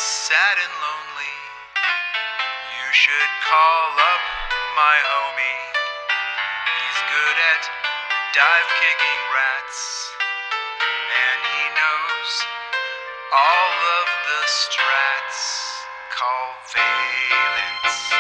sad and lonely, you should call up my homie. He's good at dive kicking rats, and he knows all of the strats. Call Valence.